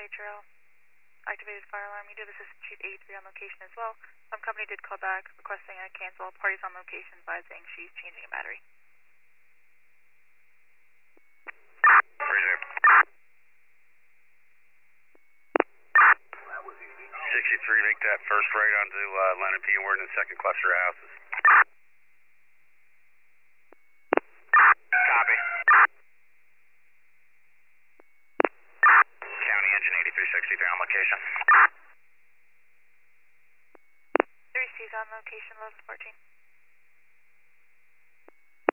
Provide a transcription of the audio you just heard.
trail. Activated fire alarm. You did assist Chief 83 on location as well. Some company did call back requesting a cancel. Parties on location advising she's changing a battery. 63, make that first right onto Leonard P. and we're in the second cluster of houses. Copy. County engine 8363 on location. 3C's on location, 1114.